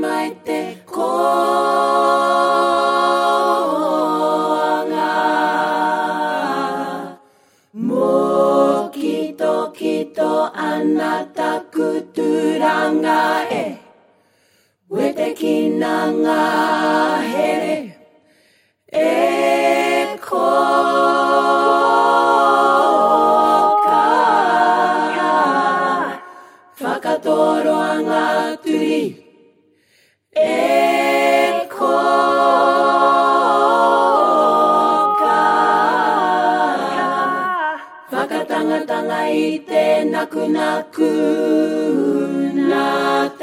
まえてこがもうきときとあなたくとらんがえウェテキナがへれえこかファカトロアガトゥリえこかファカタガタがいてなくなくな